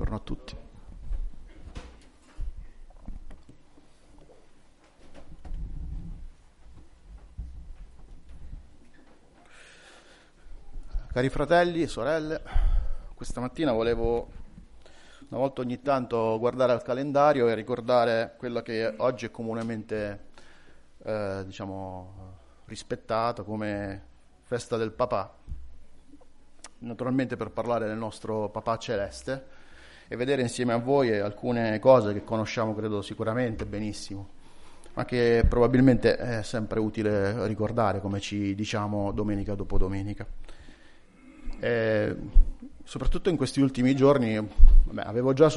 buongiorno a tutti. Cari fratelli e sorelle, questa mattina volevo una volta ogni tanto guardare al calendario e ricordare quella che oggi è comunemente rispettata come festa del papà, naturalmente per parlare del nostro papà celeste e vedere insieme a voi alcune cose che conosciamo credo sicuramente benissimo, ma che probabilmente è sempre utile ricordare, come ci diciamo domenica dopo domenica. Soprattutto in questi ultimi giorni avevo già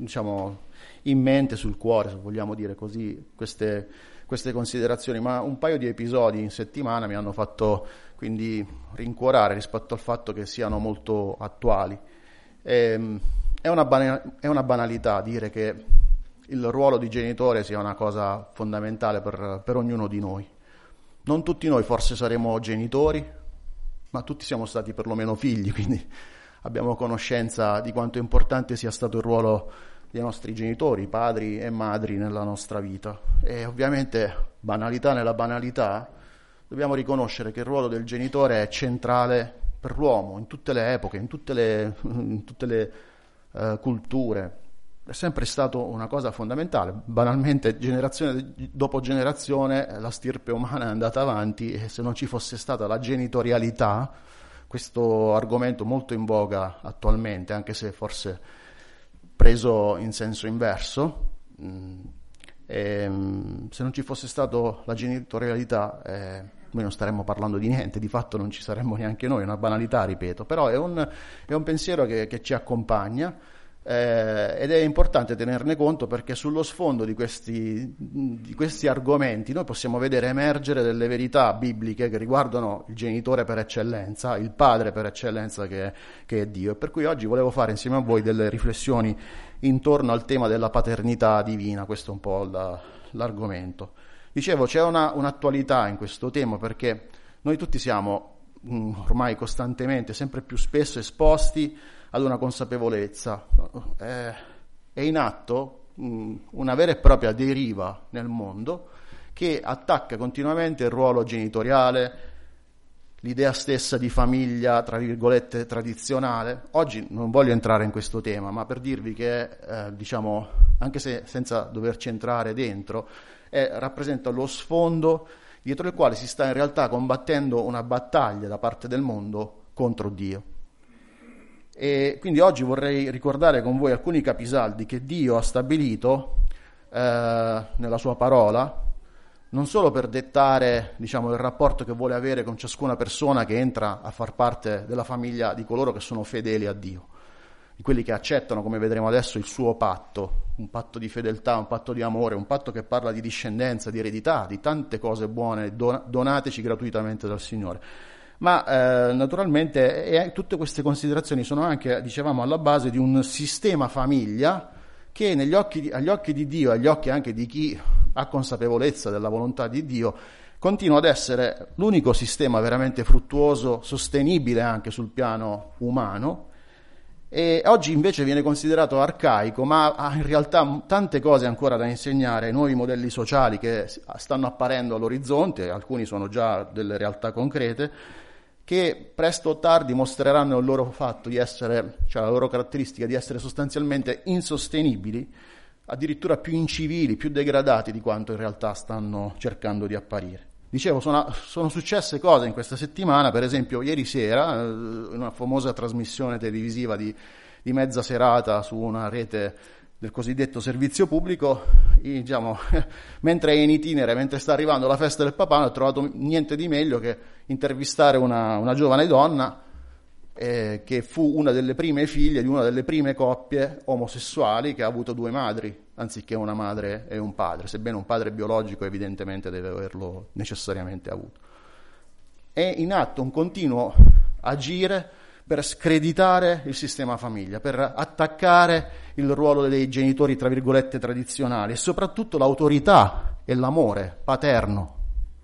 in mente, sul cuore, se vogliamo dire così, queste considerazioni, ma un paio di episodi in settimana mi hanno fatto quindi rincuorare rispetto al fatto che siano molto attuali. È una banalità dire che il ruolo di genitore sia una cosa fondamentale per ognuno di noi. Non tutti noi forse saremo genitori, ma tutti siamo stati perlomeno figli, quindi abbiamo conoscenza di quanto importante sia stato il ruolo dei nostri genitori, padri e madri nella nostra vita. E ovviamente, banalità nella banalità, dobbiamo riconoscere che il ruolo del genitore è centrale per l'uomo, in tutte le epoche, in tutte le culture. È sempre stato una cosa fondamentale. Banalmente, generazione dopo generazione, la stirpe umana è andata avanti e se non ci fosse stata la genitorialità, questo argomento molto in voga attualmente, anche se forse preso in senso inverso, se non ci fosse stato la genitorialità, noi non staremmo parlando di niente, di fatto non ci saremmo neanche noi, è una banalità, ripeto, però è un pensiero che ci accompagna. Ed è importante tenerne conto perché sullo sfondo di questi argomenti noi possiamo vedere emergere delle verità bibliche che riguardano il genitore per eccellenza, il padre per eccellenza che è Dio, e per cui oggi volevo fare insieme a voi delle riflessioni intorno al tema della paternità divina. Questo è un po' l'argomento. Dicevo, c'è un'attualità in questo tema perché noi tutti siamo ormai costantemente, sempre più spesso esposti ad una consapevolezza. È in atto una vera e propria deriva nel mondo che attacca continuamente il ruolo genitoriale, l'idea stessa di famiglia, tra virgolette, tradizionale. Oggi non voglio entrare in questo tema, ma per dirvi che, anche se senza doverci entrare dentro, rappresenta lo sfondo dietro il quale si sta in realtà combattendo una battaglia da parte del mondo contro Dio. E quindi oggi vorrei ricordare con voi alcuni capisaldi che Dio ha stabilito nella sua parola, non solo per dettare il rapporto che vuole avere con ciascuna persona che entra a far parte della famiglia di coloro che sono fedeli a Dio, di quelli che accettano, come vedremo adesso, il suo patto, un patto di fedeltà, un patto di amore, un patto che parla di discendenza, di eredità, di tante cose buone donateci gratuitamente dal Signore. Ma naturalmente tutte queste considerazioni sono anche, dicevamo, alla base di un sistema famiglia che agli occhi di Dio, agli occhi anche di chi ha consapevolezza della volontà di Dio, continua ad essere l'unico sistema veramente fruttuoso, sostenibile anche sul piano umano, e oggi invece viene considerato arcaico, ma ha in realtà tante cose ancora da insegnare ai nuovi modelli sociali che stanno apparendo all'orizzonte, alcuni sono già delle realtà concrete, che presto o tardi mostreranno il loro fatto di essere, la loro caratteristica di essere sostanzialmente insostenibili, addirittura più incivili, più degradati di quanto in realtà stanno cercando di apparire. Dicevo, sono successe cose in questa settimana, per esempio ieri sera, in una famosa trasmissione televisiva di mezza serata su una rete del cosiddetto servizio pubblico, mentre è in itinere, mentre sta arrivando la festa del papà, non ho trovato niente di meglio che intervistare una giovane donna che fu una delle prime figlie di una delle prime coppie omosessuali che ha avuto due madri, anziché una madre e un padre, sebbene un padre biologico evidentemente deve averlo necessariamente avuto. È in atto un continuo agire per screditare il sistema famiglia, per attaccare il ruolo dei genitori, tra virgolette, tradizionali, e soprattutto l'autorità e l'amore paterno.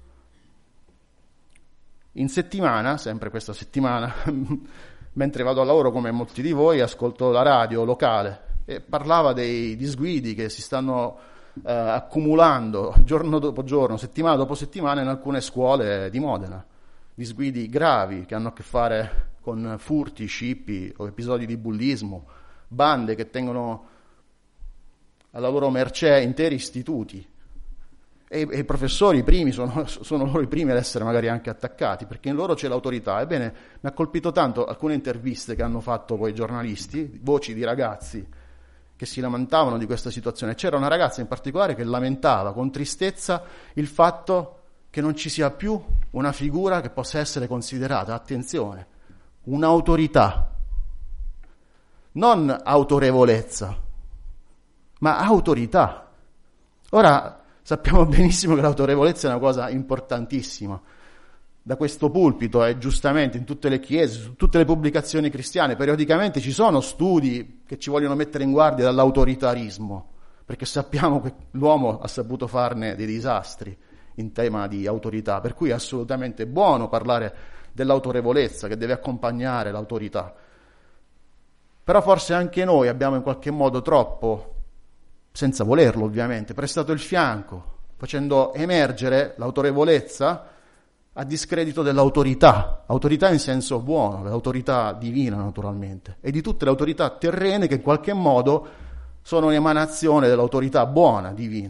In settimana, sempre questa settimana, mentre vado al lavoro come molti di voi, ascolto la radio locale, e parlava dei disguidi che si stanno accumulando giorno dopo giorno, settimana dopo settimana in alcune scuole di Modena, disguidi gravi che hanno a che fare con furti, scippi o episodi di bullismo, bande che tengono alla loro mercé interi istituti, e i professori primi sono loro i primi ad essere magari anche attaccati, perché in loro c'è l'autorità. Ebbene, mi ha colpito tanto alcune interviste che hanno fatto poi i giornalisti, voci di ragazzi che si lamentavano di questa situazione. C'era una ragazza in particolare che lamentava con tristezza il fatto che non ci sia più una figura che possa essere considerata, attenzione, un'autorità, non autorevolezza, ma autorità. Ora, sappiamo benissimo che l'autorevolezza è una cosa importantissima. Da questo pulpito e giustamente in tutte le chiese, su tutte le pubblicazioni cristiane, periodicamente ci sono studi che ci vogliono mettere in guardia dall'autoritarismo, perché sappiamo che l'uomo ha saputo farne dei disastri in tema di autorità, per cui è assolutamente buono parlare dell'autorevolezza che deve accompagnare l'autorità. Però forse anche noi abbiamo in qualche modo troppo, senza volerlo ovviamente, prestato il fianco, facendo emergere l'autorevolezza a discredito dell'autorità, autorità in senso buono, l'autorità divina naturalmente, e di tutte le autorità terrene che in qualche modo sono un'emanazione dell'autorità buona, divina.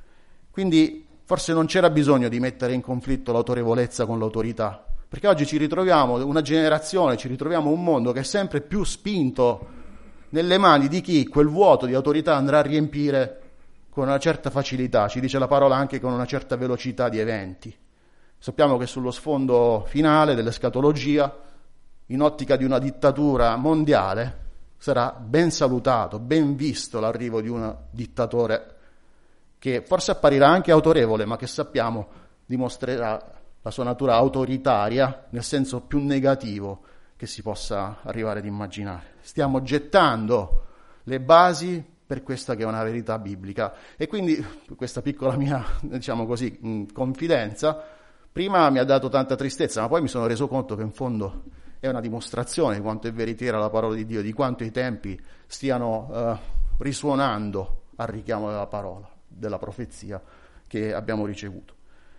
Quindi forse non c'era bisogno di mettere in conflitto l'autorevolezza con l'autorità, perché oggi ci ritroviamo una generazione, ci ritroviamo un mondo che è sempre più spinto nelle mani di chi quel vuoto di autorità andrà a riempire con una certa facilità, ci dice la parola anche con una certa velocità di eventi. Sappiamo che sullo sfondo finale dell'escatologia, in ottica di una dittatura mondiale, sarà ben salutato, ben visto l'arrivo di un dittatore che forse apparirà anche autorevole, ma che sappiamo dimostrerà la sua natura autoritaria nel senso più negativo che si possa arrivare ad immaginare. Stiamo gettando le basi per questa che è una verità biblica. E quindi questa piccola mia, diciamo così, confidenza, prima mi ha dato tanta tristezza, ma poi mi sono reso conto che in fondo è una dimostrazione di quanto è veritiera la parola di Dio, di quanto i tempi stiano risuonando al richiamo della parola, della profezia che abbiamo ricevuto.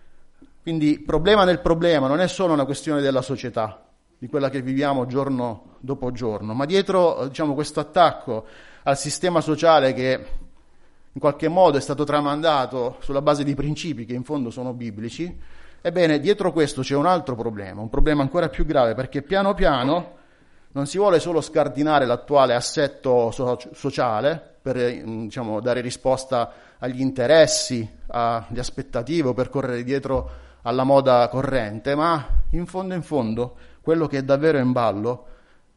Quindi problema nel problema non è solo una questione della società, di quella che viviamo giorno dopo giorno, ma dietro, diciamo, questo attacco al sistema sociale che in qualche modo è stato tramandato sulla base di principi che in fondo sono biblici. Ebbene, dietro questo c'è un altro problema, un problema ancora più grave, perché piano piano non si vuole solo scardinare l'attuale assetto sociale per, diciamo, dare risposta agli interessi, alle aspettative o per correre dietro alla moda corrente, ma in fondo quello che è davvero in ballo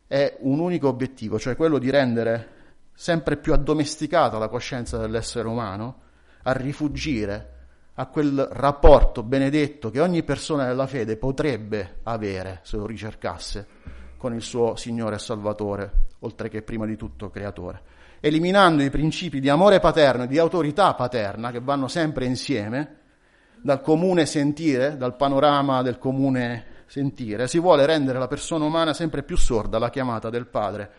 è un unico obiettivo, cioè quello di rendere sempre più addomesticata la coscienza dell'essere umano, a rifugire a quel rapporto benedetto che ogni persona della fede potrebbe avere se lo ricercasse con il suo Signore e Salvatore, oltre che prima di tutto Creatore, eliminando i principi di amore paterno e di autorità paterna che vanno sempre insieme dal comune sentire, dal panorama del comune sentire. Si vuole rendere la persona umana sempre più sorda alla chiamata del Padre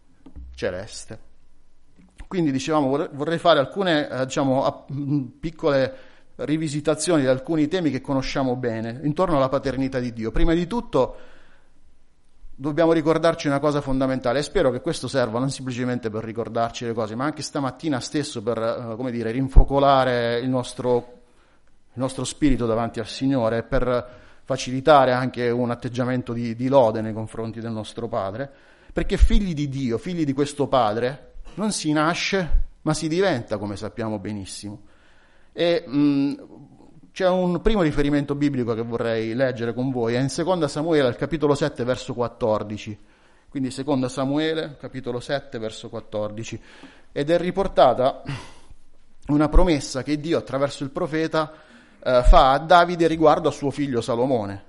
Celeste. Quindi dicevamo, vorrei fare alcune piccole rivisitazioni di alcuni temi che conosciamo bene intorno alla paternità di Dio. Prima di tutto dobbiamo ricordarci una cosa fondamentale, e spero che questo serva non semplicemente per ricordarci le cose, ma anche stamattina stesso per rinfocolare il nostro spirito davanti al Signore, per facilitare anche un atteggiamento di lode nei confronti del nostro Padre, perché figli di Dio, figli di questo Padre, non si nasce, ma si diventa, come sappiamo benissimo. E c'è un primo riferimento biblico che vorrei leggere con voi, è in 2 Samuele, al capitolo 7, verso 14. Quindi 2 Samuele, capitolo 7, verso 14. Ed è riportata una promessa che Dio, attraverso il profeta, fa a Davide riguardo a suo figlio Salomone.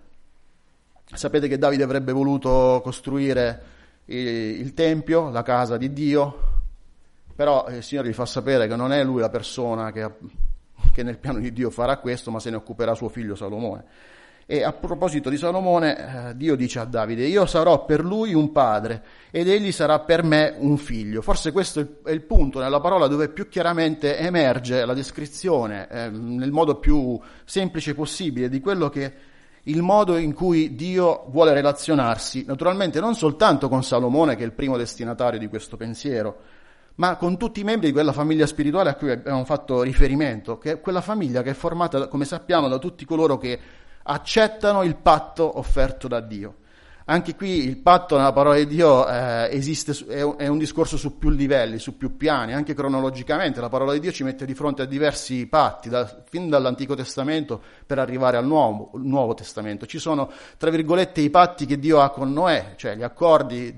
Sapete che Davide avrebbe voluto costruire il Tempio, la casa di Dio, però il Signore gli fa sapere che non è lui la persona che nel piano di Dio farà questo, ma se ne occuperà suo figlio Salomone. E a proposito di Salomone, Dio dice a Davide: io sarò per lui un padre ed egli sarà per me un figlio. Forse questo è il punto nella parola dove più chiaramente emerge la descrizione, nel modo più semplice possibile, di quello che il modo in cui Dio vuole relazionarsi, naturalmente non soltanto con Salomone, che è il primo destinatario di questo pensiero, ma con tutti i membri di quella famiglia spirituale a cui abbiamo fatto riferimento, che è quella famiglia che è formata, come sappiamo, da tutti coloro che accettano il patto offerto da Dio. Anche qui il patto nella parola di Dio esiste, è un discorso su più livelli, su più piani, anche cronologicamente. La parola di Dio ci mette di fronte a diversi patti, fin dall'Antico Testamento per arrivare al Nuovo Testamento. Ci sono, tra virgolette, i patti che Dio ha con Noè, cioè gli accordi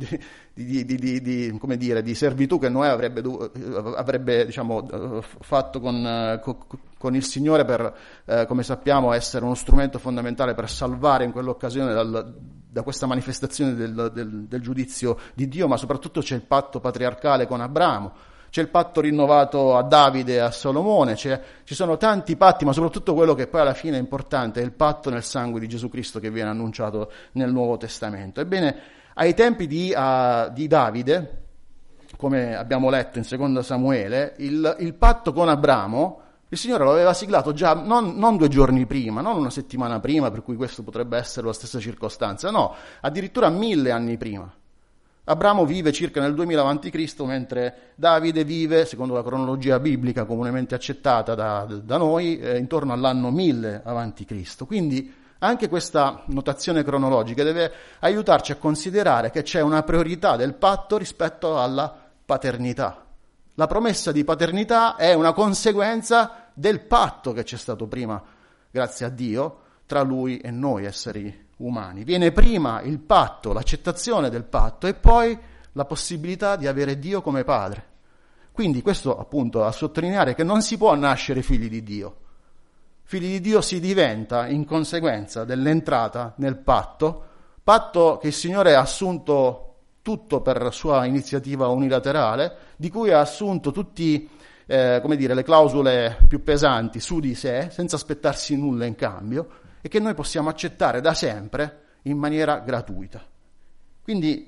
di servitù che Noè avrebbe fatto con il Signore per, come sappiamo, essere uno strumento fondamentale per salvare in quell'occasione da questa manifestazione del giudizio di Dio, ma soprattutto c'è il patto patriarcale con Abramo, c'è il patto rinnovato a Davide e a Salomone, ci sono tanti patti, ma soprattutto quello che poi alla fine è importante è il patto nel sangue di Gesù Cristo che viene annunciato nel Nuovo Testamento. Ebbene, ai tempi di Davide, come abbiamo letto in 2 Samuele, il patto con Abramo, il Signore lo aveva siglato già non 2 giorni prima, non una settimana prima, per cui questo potrebbe essere la stessa circostanza, no, addirittura 1000 anni prima. Abramo vive circa nel 2000 a.C., mentre Davide vive, secondo la cronologia biblica comunemente accettata da noi, intorno all'anno 1000 a.C. Quindi anche questa notazione cronologica deve aiutarci a considerare che c'è una priorità del patto rispetto alla paternità. La promessa di paternità è una conseguenza del patto che c'è stato prima, grazie a Dio, tra Lui e noi esseri umani. Viene prima il patto, l'accettazione del patto, e poi la possibilità di avere Dio come padre. Quindi questo appunto a sottolineare che non si può nascere figli di Dio. Figli di Dio si diventa in conseguenza dell'entrata nel patto che il Signore ha assunto tutto per sua iniziativa unilaterale, di cui ha assunto tutti le clausole più pesanti su di sé, senza aspettarsi nulla in cambio, e che noi possiamo accettare da sempre in maniera gratuita. Quindi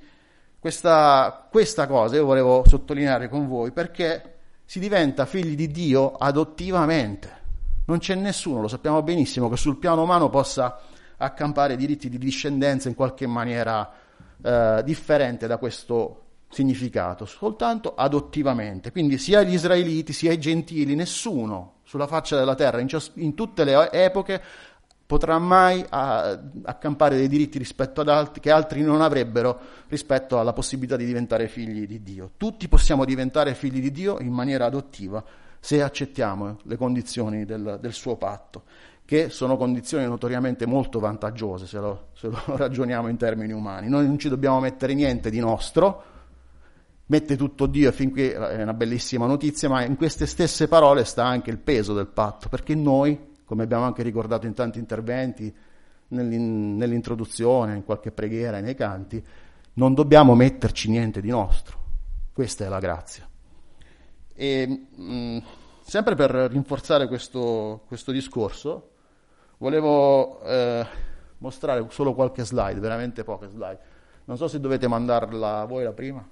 questa cosa io volevo sottolineare con voi, perché si diventa figli di Dio adottivamente. Non c'è nessuno, lo sappiamo benissimo, che sul piano umano possa accampare diritti di discendenza in qualche maniera differente da questo significato, soltanto adottivamente. Quindi sia gli israeliti sia i gentili, nessuno sulla faccia della terra in tutte le epoche potrà mai accampare dei diritti rispetto ad altri che altri non avrebbero rispetto alla possibilità di diventare figli di Dio. Tutti possiamo diventare figli di Dio in maniera adottiva se accettiamo le condizioni del suo patto, che sono condizioni notoriamente molto vantaggiose se lo ragioniamo in termini umani. Noi non ci dobbiamo mettere niente di nostro, mette tutto Dio, e fin qui è una bellissima notizia, ma in queste stesse parole sta anche il peso del patto, perché noi, come abbiamo anche ricordato in tanti interventi, nell'introduzione, in qualche preghiera, nei canti, non dobbiamo metterci niente di nostro. Questa è la grazia. E sempre per rinforzare questo discorso, volevo mostrare solo qualche slide, veramente poche slide. Non so se dovete mandarla voi la prima.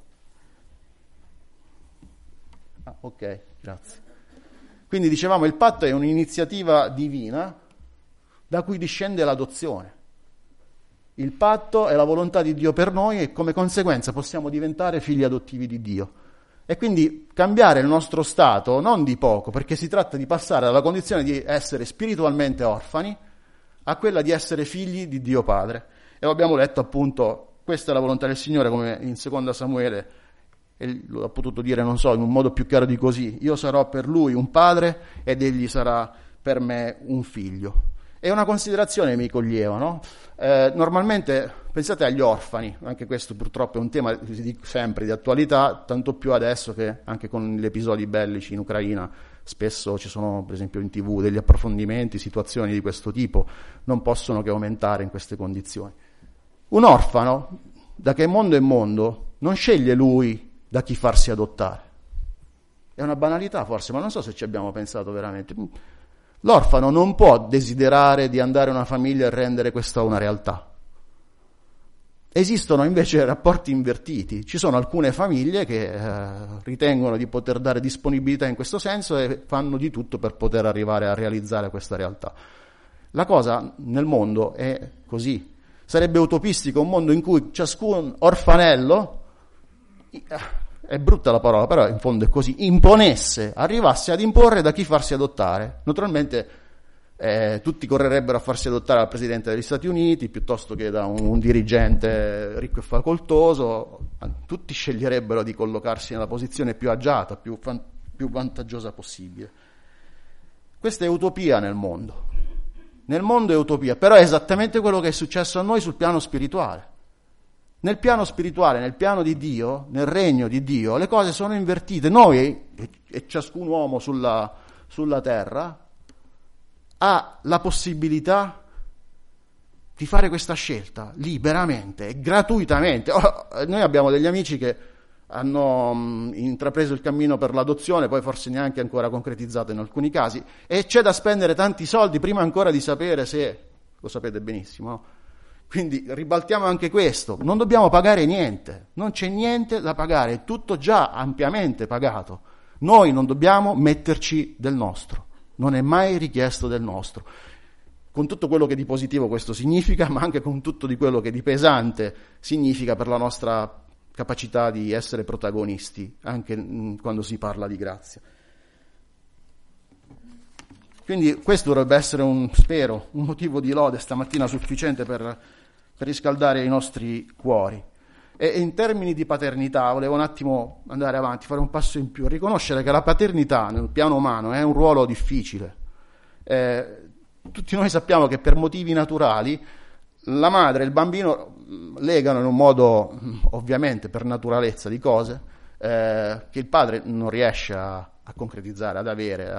Ah, ok, grazie. Quindi dicevamo, il patto è un'iniziativa divina da cui discende l'adozione. Il patto è la volontà di Dio per noi e come conseguenza possiamo diventare figli adottivi di Dio. E quindi cambiare il nostro stato non di poco, perché si tratta di passare dalla condizione di essere spiritualmente orfani a quella di essere figli di Dio Padre. E lo abbiamo letto appunto, questa è la volontà del Signore, come in 2 Samuele, e lo ha potuto dire, non so, in un modo più chiaro di così: io sarò per lui un padre ed egli sarà per me un figlio. È una considerazione che mi coglieva, no? Normalmente pensate agli orfani, anche questo purtroppo è un tema sempre di attualità, tanto più adesso che anche con gli episodi bellici in Ucraina spesso ci sono, per esempio in TV, degli approfondimenti, situazioni di questo tipo, non possono che aumentare in queste condizioni. Un orfano, da che mondo è mondo, non sceglie lui da chi farsi adottare. È una banalità forse, ma non so se ci abbiamo pensato veramente. L'orfano non può desiderare di andare a una famiglia e rendere questa una realtà. Esistono invece rapporti invertiti. Ci sono alcune famiglie che ritengono di poter dare disponibilità in questo senso e fanno di tutto per poter arrivare a realizzare questa realtà. La cosa nel mondo è così. Sarebbe utopistico un mondo in cui ciascun orfanello, è brutta la parola, però in fondo è così, arrivasse ad imporre da chi farsi adottare. Naturalmente tutti correrebbero a farsi adottare dal Presidente degli Stati Uniti piuttosto che da un dirigente ricco e facoltoso. Tutti sceglierebbero di collocarsi nella posizione più agiata, più vantaggiosa possibile. Questa è utopia nel mondo. Nel mondo è utopia, però è esattamente quello che è successo a noi sul piano spirituale. Nel piano spirituale, nel piano di Dio, nel regno di Dio, le cose sono invertite. Noi e ciascun uomo sulla terra ha la possibilità di fare questa scelta liberamente e gratuitamente. Noi abbiamo degli amici che hanno intrapreso il cammino per l'adozione, poi forse neanche ancora concretizzato in alcuni casi, e c'è da spendere tanti soldi prima ancora di sapere se, lo sapete benissimo, no? Quindi ribaltiamo anche questo, non dobbiamo pagare niente, non c'è niente da pagare, è tutto già ampiamente pagato. Noi non dobbiamo metterci del nostro, non è mai richiesto del nostro, con tutto quello che di positivo questo significa, ma anche con tutto di quello che di pesante significa per la nostra capacità di essere protagonisti, anche quando si parla di grazia. Quindi questo dovrebbe essere spero, un motivo di lode stamattina sufficiente per riscaldare i nostri cuori. E in termini di paternità, volevo un attimo andare avanti, fare un passo in più, riconoscere che la paternità nel piano umano è un ruolo difficile. Tutti noi sappiamo che per motivi naturali la madre e il bambino legano in un modo, ovviamente per naturalezza di cose, che il padre non riesce a concretizzare, ad avere,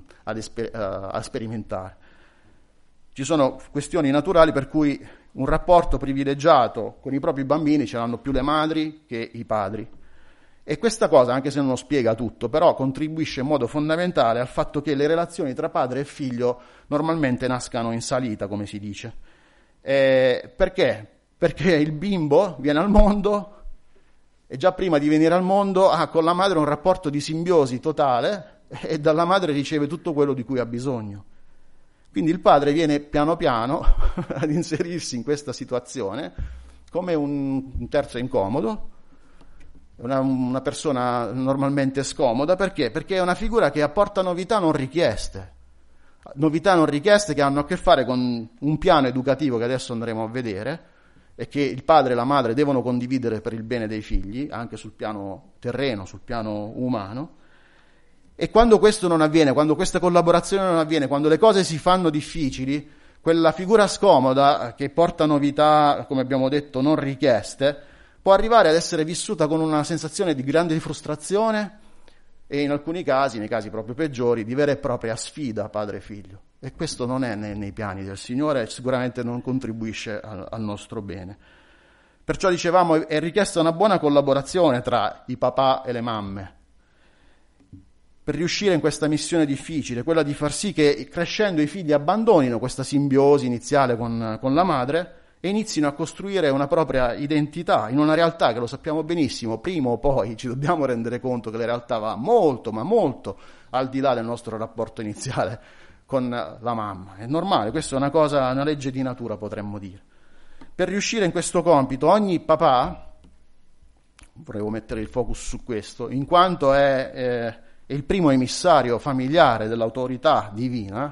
a sperimentare. Ci sono questioni naturali per cui un rapporto privilegiato con i propri bambini ce l'hanno più le madri che i padri. E questa cosa, anche se non lo spiega tutto, però contribuisce in modo fondamentale al fatto che le relazioni tra padre e figlio normalmente nascano in salita, come si dice. Perché? Perché il bimbo viene al mondo e già prima di venire al mondo ha con la madre un rapporto di simbiosi totale e dalla madre riceve tutto quello di cui ha bisogno. Quindi il padre viene piano piano ad inserirsi in questa situazione come un terzo incomodo, una persona normalmente scomoda. Perché? Perché è una figura che apporta novità non richieste che hanno a che fare con un piano educativo che adesso andremo a vedere e che il padre e la madre devono condividere per il bene dei figli, anche sul piano terreno, sul piano umano. E quando questo non avviene, quando questa collaborazione non avviene, quando le cose si fanno difficili, quella figura scomoda che porta novità, come abbiamo detto, non richieste, può arrivare ad essere vissuta con una sensazione di grande frustrazione e in alcuni casi, nei casi proprio peggiori, di vera e propria sfida padre e figlio. E questo non è nei piani del Signore e sicuramente non contribuisce al nostro bene. Perciò dicevamo, è richiesta una buona collaborazione tra i papà e le mamme per riuscire in questa missione difficile, quella di far sì che crescendo i figli abbandonino questa simbiosi iniziale con la madre e inizino a costruire una propria identità in una realtà che, lo sappiamo benissimo, prima o poi ci dobbiamo rendere conto che la realtà va molto, ma molto al di là del nostro rapporto iniziale con la mamma. È normale, questa è una legge di natura, potremmo dire. Per riuscire in questo compito, ogni papà, volevo mettere il focus su questo, in quanto è il primo emissario familiare dell'autorità divina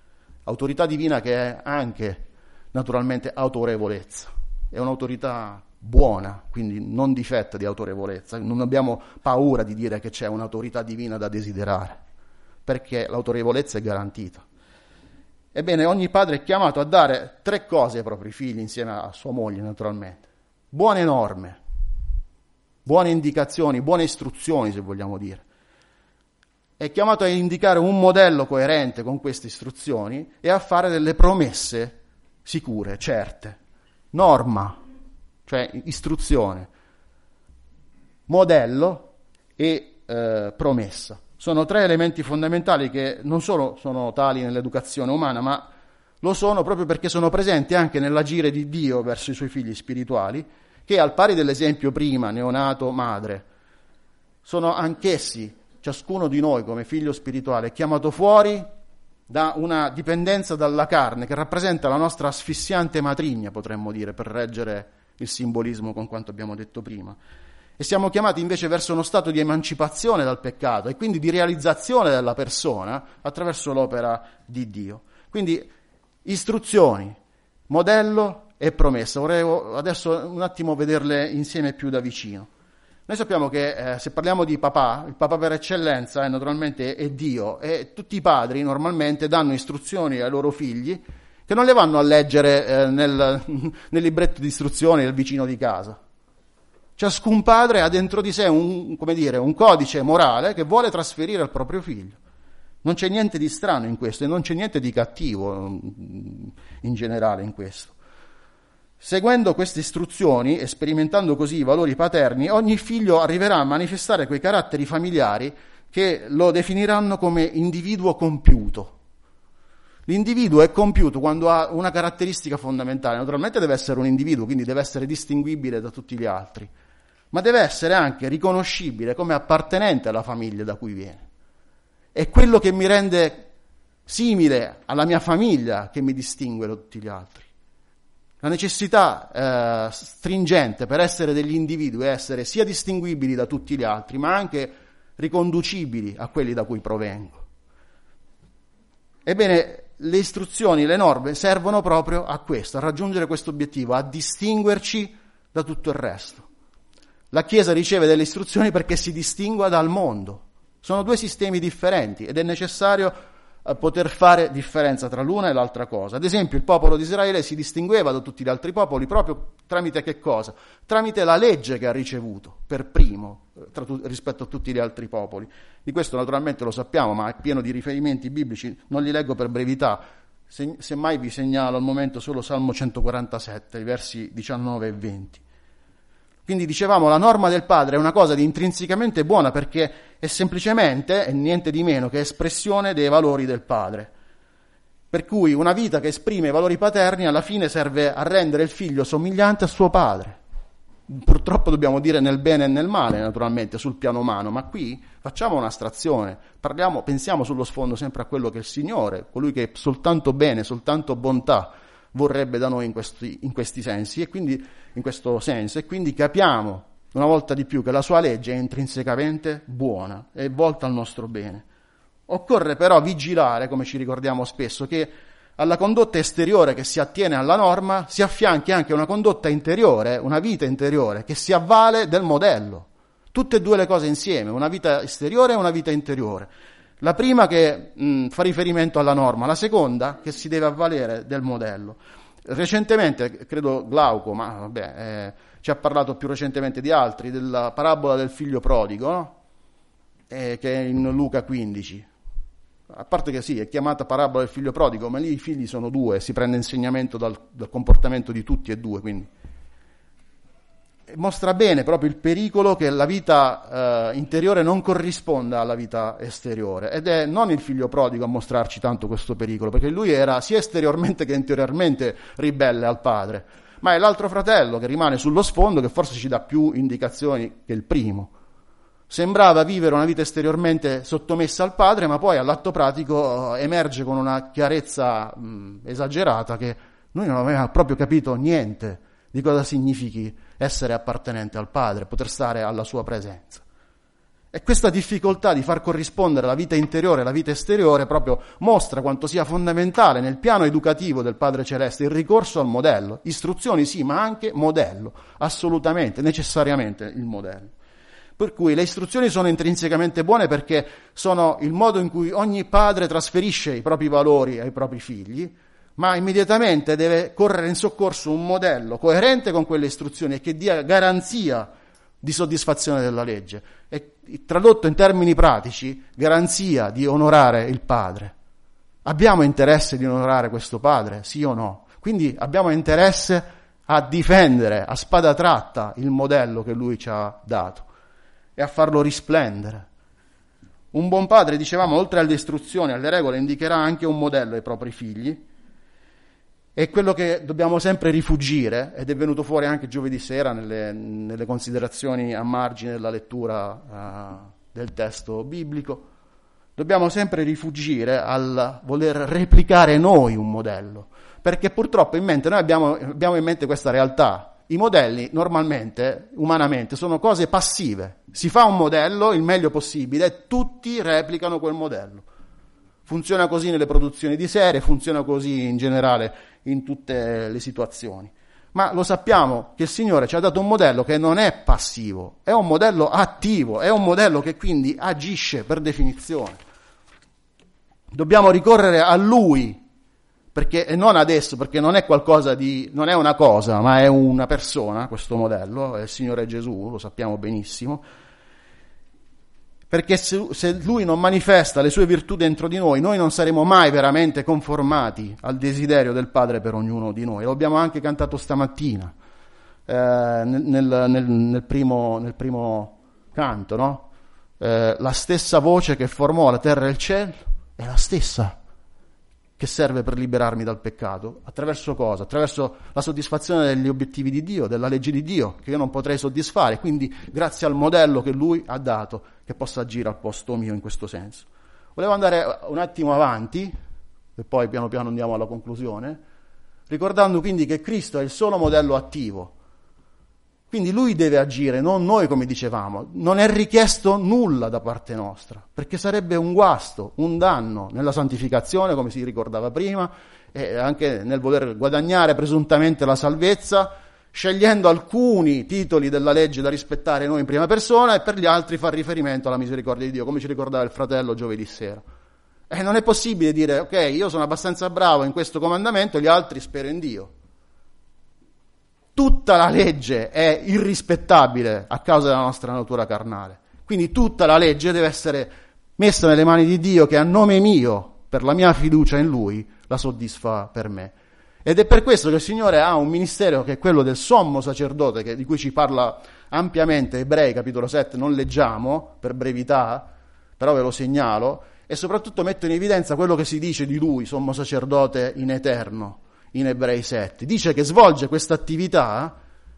che è anche naturalmente autorevolezza, è un'autorità buona, quindi non difetta di autorevolezza, non abbiamo paura di dire che c'è un'autorità divina da desiderare, perché l'autorevolezza è garantita. Ebbene, ogni padre è chiamato a dare 3 cose ai propri figli, insieme a sua moglie naturalmente: buone norme, buone indicazioni, buone istruzioni, se vogliamo dire. È chiamato a indicare un modello coerente con queste istruzioni e a fare delle promesse sicure, certe. Norma, cioè istruzione, modello e promessa. Sono tre elementi fondamentali che non solo sono tali nell'educazione umana, ma lo sono proprio perché sono presenti anche nell'agire di Dio verso i suoi figli spirituali, che al pari dell'esempio prima, neonato, madre, sono anch'essi, ciascuno di noi come figlio spirituale, chiamato fuori da una dipendenza dalla carne che rappresenta la nostra asfissiante matrigna, potremmo dire, per reggere il simbolismo con quanto abbiamo detto prima. E siamo chiamati invece verso uno stato di emancipazione dal peccato e quindi di realizzazione della persona attraverso l'opera di Dio. Quindi istruzioni, modello e promessa. Vorrei adesso un attimo vederle insieme più da vicino. Noi sappiamo che se parliamo di papà, il papà per eccellenza naturalmente è Dio, e tutti i padri normalmente danno istruzioni ai loro figli che non le vanno a leggere nel libretto di istruzioni del vicino di casa. Ciascun padre ha dentro di sé un codice morale che vuole trasferire al proprio figlio. Non c'è niente di strano in questo e non c'è niente di cattivo in generale in questo. Seguendo queste istruzioni e sperimentando così i valori paterni, ogni figlio arriverà a manifestare quei caratteri familiari che lo definiranno come individuo compiuto. L'individuo è compiuto quando ha una caratteristica fondamentale. Naturalmente deve essere un individuo, quindi deve essere distinguibile da tutti gli altri, ma deve essere anche riconoscibile come appartenente alla famiglia da cui viene. È quello che mi rende simile alla mia famiglia che mi distingue da tutti gli altri. La necessità stringente per essere degli individui è essere sia distinguibili da tutti gli altri, ma anche riconducibili a quelli da cui provengo. Ebbene, le istruzioni, le norme servono proprio a questo, a raggiungere questo obiettivo, a distinguerci da tutto il resto. La Chiesa riceve delle istruzioni perché si distingua dal mondo. Sono due sistemi differenti ed è necessario poter fare differenza tra l'una e l'altra cosa. Ad esempio, il popolo di Israele si distingueva da tutti gli altri popoli proprio tramite che cosa? Tramite la legge che ha ricevuto per primo rispetto a tutti gli altri popoli. Di questo naturalmente lo sappiamo, ma è pieno di riferimenti biblici, non li leggo per brevità. Semmai vi segnalo al momento solo Salmo 147, i versi 19 e 20. Quindi dicevamo, la norma del padre è una cosa di intrinsecamente buona perché è semplicemente, e niente di meno, che espressione dei valori del padre. Per cui una vita che esprime i valori paterni alla fine serve a rendere il figlio somigliante a suo padre. Purtroppo dobbiamo dire nel bene e nel male, naturalmente, sul piano umano, ma qui facciamo un'astrazione, pensiamo sullo sfondo sempre a quello che è il Signore, colui che è soltanto bene, soltanto bontà vorrebbe da noi in questi sensi, e quindi in questo senso, e quindi capiamo una volta di più che la sua legge è intrinsecamente buona, è volta al nostro bene. Occorre però vigilare, come ci ricordiamo spesso, che alla condotta esteriore che si attiene alla norma si affianchi anche una condotta interiore, una vita interiore che si avvale del modello. Tutte e due le cose insieme, una vita esteriore e una vita interiore. La prima che fa riferimento alla norma, la seconda che si deve avvalere del modello. Recentemente, credo Glauco, ma ci ha parlato più recentemente di altri, della parabola del figlio prodigo, no? Che è in Luca 15. A parte che sì, è chiamata parabola del figlio prodigo, ma lì i figli sono due, si prende insegnamento dal comportamento di tutti e due, quindi mostra bene proprio il pericolo che la vita interiore non corrisponda alla vita esteriore, ed è non il figlio prodigo a mostrarci tanto questo pericolo, perché lui era sia esteriormente che interiormente ribelle al padre, ma è l'altro fratello che rimane sullo sfondo che forse ci dà più indicazioni che il primo. Sembrava vivere una vita esteriormente sottomessa al padre, ma poi all'atto pratico emerge con una chiarezza esagerata che lui non aveva proprio capito niente di cosa significhi essere appartenente al padre, poter stare alla sua presenza. E questa difficoltà di far corrispondere la vita interiore e la vita esteriore proprio mostra quanto sia fondamentale nel piano educativo del Padre Celeste il ricorso al modello. Istruzioni sì, ma anche modello, assolutamente, necessariamente il modello. Per cui le istruzioni sono intrinsecamente buone perché sono il modo in cui ogni padre trasferisce i propri valori ai propri figli, ma immediatamente deve correre in soccorso un modello coerente con quelle istruzioni e che dia garanzia di soddisfazione della legge. E tradotto in termini pratici, garanzia di onorare il padre. Abbiamo interesse di onorare questo padre, sì o no? Quindi abbiamo interesse a difendere a spada tratta il modello che lui ci ha dato e a farlo risplendere. Un buon padre, dicevamo, oltre alle istruzioni, alle regole, indicherà anche un modello ai propri figli. È quello che dobbiamo sempre rifugire, ed è venuto fuori anche giovedì sera nelle considerazioni a margine della lettura del testo biblico. Dobbiamo sempre rifugire al voler replicare noi un modello, perché purtroppo in mente noi abbiamo in mente questa realtà. I modelli normalmente, umanamente, sono cose passive. Si fa un modello il meglio possibile e tutti replicano quel modello. Funziona così nelle produzioni di serie, funziona così in generale in tutte le situazioni. Ma lo sappiamo che il Signore ci ha dato un modello che non è passivo, è un modello attivo, è un modello che quindi agisce per definizione. Dobbiamo ricorrere a Lui, e non adesso, perché non è non è una cosa, ma è una persona, questo modello, è il Signore Gesù, lo sappiamo benissimo. Perché se Lui non manifesta le sue virtù dentro di noi non saremo mai veramente conformati al desiderio del Padre per ognuno di noi. Lo abbiamo anche cantato stamattina, nel primo canto, no? La stessa voce che formò la terra e il cielo è la stessa che serve per liberarmi dal peccato. Attraverso cosa? Attraverso la soddisfazione degli obiettivi di Dio, della legge di Dio, che io non potrei soddisfare, quindi grazie al modello che Lui ha dato, che possa agire al posto mio in questo senso. Volevo andare un attimo avanti, e poi piano piano andiamo alla conclusione, ricordando quindi che Cristo è il solo modello attivo. Quindi Lui deve agire, non noi, come dicevamo. Non è richiesto nulla da parte nostra, perché sarebbe un guasto, un danno nella santificazione, come si ricordava prima, e anche nel voler guadagnare presuntamente la salvezza, scegliendo alcuni titoli della legge da rispettare noi in prima persona e per gli altri far riferimento alla misericordia di Dio, come ci ricordava il fratello giovedì sera. E non è possibile dire, ok, io sono abbastanza bravo in questo comandamento, gli altri spero in Dio. Tutta la legge è irrispettabile a causa della nostra natura carnale. Quindi tutta la legge deve essere messa nelle mani di Dio, che a nome mio, per la mia fiducia in Lui, la soddisfa per me. Ed è per questo che il Signore ha un ministero che è quello del sommo sacerdote, di cui ci parla ampiamente Ebrei, capitolo 7, non leggiamo per brevità, però ve lo segnalo, e soprattutto metto in evidenza quello che si dice di Lui, sommo sacerdote in eterno, in Ebrei 7. Dice che svolge questa attività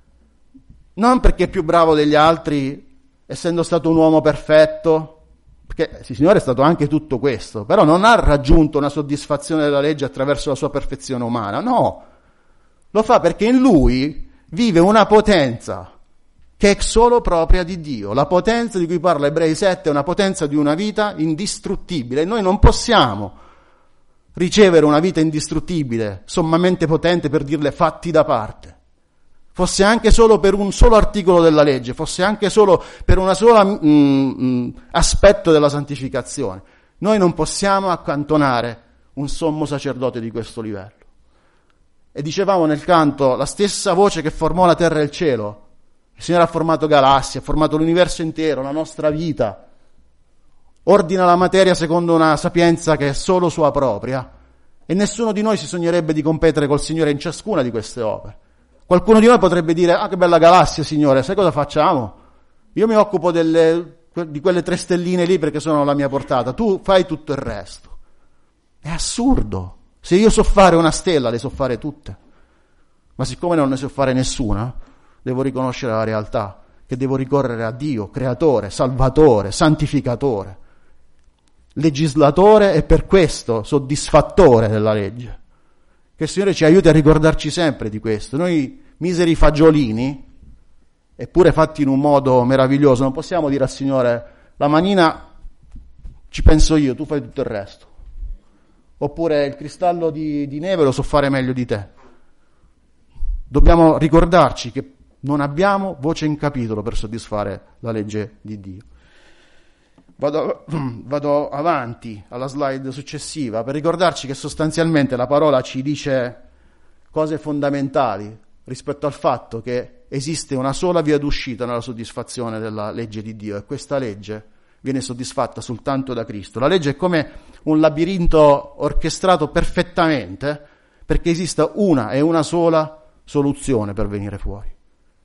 non perché è più bravo degli altri, essendo stato un uomo perfetto, perché il Signore è stato anche tutto questo, però non ha raggiunto una soddisfazione della legge attraverso la sua perfezione umana, no, lo fa perché in Lui vive una potenza che è solo propria di Dio. La potenza di cui parla Ebrei 7 è una potenza di una vita indistruttibile, e noi non possiamo ricevere una vita indistruttibile, sommamente potente, per dirle fatti da parte. Fosse anche solo per un solo articolo della legge, fosse anche solo per una sola aspetto della santificazione. Noi non possiamo accantonare un sommo sacerdote di questo livello. E dicevamo nel canto, la stessa voce che formò la terra e il cielo. Il Signore ha formato galassie, ha formato l'universo intero, la nostra vita. Ordina la materia secondo una sapienza che è solo sua propria, e nessuno di noi si sognerebbe di competere col Signore in ciascuna di queste opere. Qualcuno di noi potrebbe dire, che bella galassia, Signore, sai cosa facciamo? Io mi occupo di quelle 3 stelline lì perché sono alla mia portata, tu fai tutto il resto. È assurdo. Se io so fare una stella, le so fare tutte. Ma siccome non ne so fare nessuna, devo riconoscere la realtà, che devo ricorrere a Dio, creatore, salvatore, santificatore, legislatore e per questo soddisfattore della legge. Che il Signore ci aiuti a ricordarci sempre di questo. Noi miseri fagiolini, eppure fatti in un modo meraviglioso, non possiamo dire al Signore, la manina ci penso io, tu fai tutto il resto. Oppure il cristallo di neve lo so fare meglio di te. Dobbiamo ricordarci che non abbiamo voce in capitolo per soddisfare la legge di Dio. Vado avanti alla slide successiva per ricordarci che sostanzialmente la parola ci dice cose fondamentali rispetto al fatto che esiste una sola via d'uscita nella soddisfazione della legge di Dio, e questa legge viene soddisfatta soltanto da Cristo. La legge è come un labirinto orchestrato perfettamente perché esista una e una sola soluzione per venire fuori.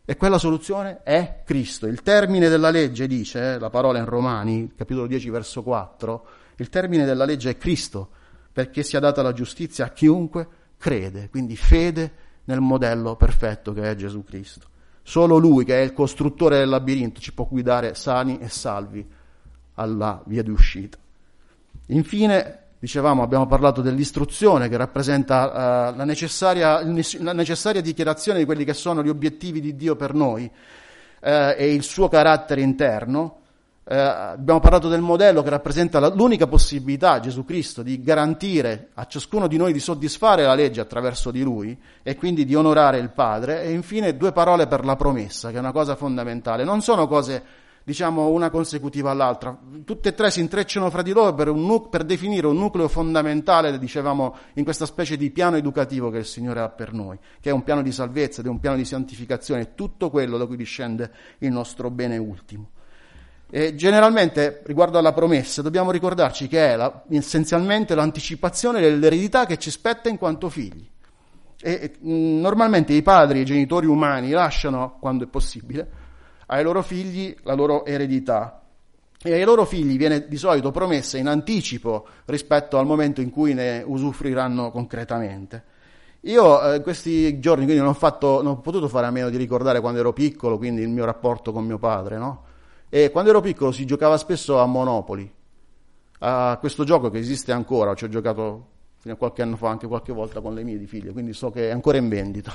E quella soluzione è Cristo. Il termine della legge dice, la parola in Romani, capitolo 10, verso 4, il termine della legge è Cristo, perché sia data la giustizia a chiunque crede, quindi fede nel modello perfetto che è Gesù Cristo. Solo Lui, che è il costruttore del labirinto, ci può guidare sani e salvi alla via di uscita. Infine, dicevamo, abbiamo parlato dell'istruzione, che rappresenta la necessaria dichiarazione di quelli che sono gli obiettivi di Dio per noi e il suo carattere interno. Abbiamo parlato del modello, che rappresenta l'unica possibilità, Gesù Cristo, di garantire a ciascuno di noi di soddisfare la legge attraverso di Lui e quindi di onorare il Padre. E infine 2 parole per la promessa, che è una cosa fondamentale. Non sono cose, diciamo, una consecutiva all'altra. Tutte e 3 si intrecciano fra di loro per definire un nucleo fondamentale, dicevamo, in questa specie di piano educativo che il Signore ha per noi, che è un piano di salvezza, ed è un piano di santificazione, tutto quello da cui discende il nostro bene ultimo. E generalmente, riguardo alla promessa, dobbiamo ricordarci che è essenzialmente l'anticipazione dell'eredità che ci spetta in quanto figli. E normalmente i padri, i genitori umani, lasciano, quando è possibile, ai loro figli la loro eredità, e ai loro figli viene di solito promessa in anticipo rispetto al momento in cui ne usufruiranno concretamente. Io in questi giorni quindi non ho potuto fare a meno di ricordare quando ero piccolo, quindi il mio rapporto con mio padre, no? E quando ero piccolo si giocava spesso a Monopoli, a questo gioco che esiste ancora. Ci ho giocato fino a qualche anno fa anche qualche volta con le mie figlie, quindi so che è ancora in vendita.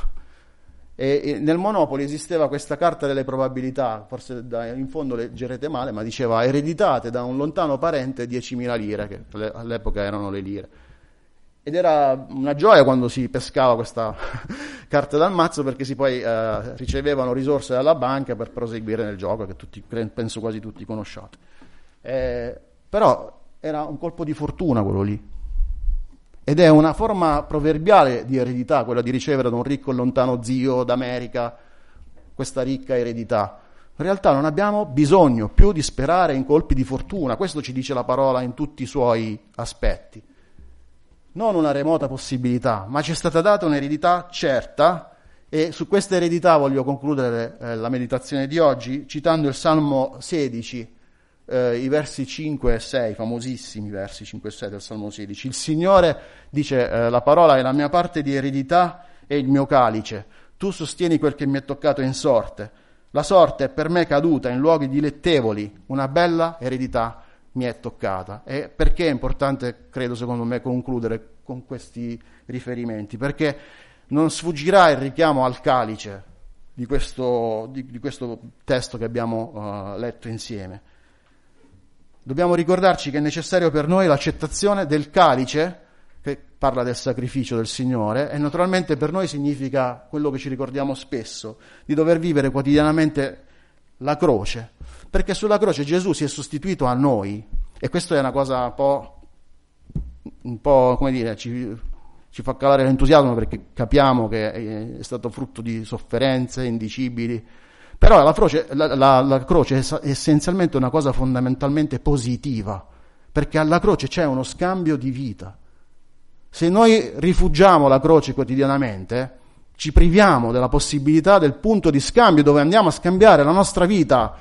E nel Monopoli esisteva questa carta delle probabilità, forse in fondo leggerete male, ma diceva: ereditate da un lontano parente 10.000 lire, che all'epoca erano le lire. Ed era una gioia quando si pescava questa carta dal mazzo, perché si poi ricevevano risorse dalla banca per proseguire nel gioco, che penso quasi tutti conosciate. Però era un colpo di fortuna quello lì. Ed è una forma proverbiale di eredità, quella di ricevere da un ricco e lontano zio d'America questa ricca eredità. In realtà non abbiamo bisogno più di sperare in colpi di fortuna, questo ci dice la parola in tutti i suoi aspetti. Non una remota possibilità, ma ci è stata data un'eredità certa, e su questa eredità voglio concludere la meditazione di oggi citando il Salmo 16, i versi 5 e 6, famosissimi versi 5 e 6 del Salmo 16. Il Signore dice, la parola è la mia parte di eredità e il mio calice, tu sostieni quel che mi è toccato in sorte, la sorte è per me caduta in luoghi dilettevoli, una bella eredità mi è toccata. E perché è importante, credo, secondo me, concludere con questi riferimenti? Perché non sfuggirà il richiamo al calice di questo testo che abbiamo letto insieme. Dobbiamo ricordarci che è necessario per noi l'accettazione del calice, che parla del sacrificio del Signore, e naturalmente per noi significa quello che ci ricordiamo spesso, di dover vivere quotidianamente la croce, perché sulla croce Gesù si è sostituito a noi, e questa è una cosa un po' come dire, ci fa calare l'entusiasmo, perché capiamo che è stato frutto di sofferenze indicibili. Però la croce è essenzialmente una cosa fondamentalmente positiva, perché alla croce c'è uno scambio di vita. Se noi rifugiamo la croce quotidianamente, ci priviamo della possibilità del punto di scambio, dove andiamo a scambiare la nostra vita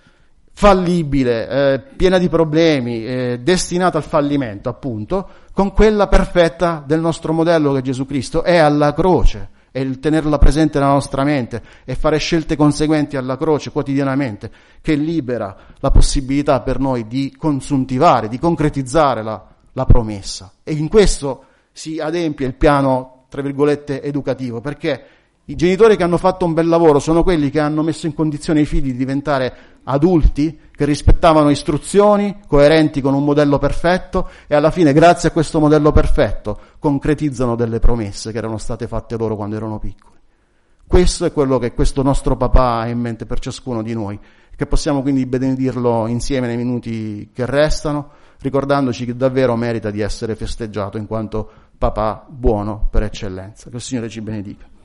fallibile, piena di problemi, destinata al fallimento, appunto, con quella perfetta del nostro modello, che è Gesù Cristo. È alla croce, è il tenerla presente nella nostra mente e fare scelte conseguenti alla croce quotidianamente, che libera la possibilità per noi di consuntivare, di concretizzare la promessa. E in questo si adempie il piano, tra virgolette, educativo, perché i genitori che hanno fatto un bel lavoro sono quelli che hanno messo in condizione i figli di diventare adulti, che rispettavano istruzioni coerenti con un modello perfetto, e alla fine, grazie a questo modello perfetto, concretizzano delle promesse che erano state fatte loro quando erano piccoli. Questo è quello che questo nostro papà ha in mente per ciascuno di noi, che possiamo quindi benedirlo insieme nei minuti che restano, ricordandoci che davvero merita di essere festeggiato in quanto papà buono per eccellenza. Che il Signore ci benedica.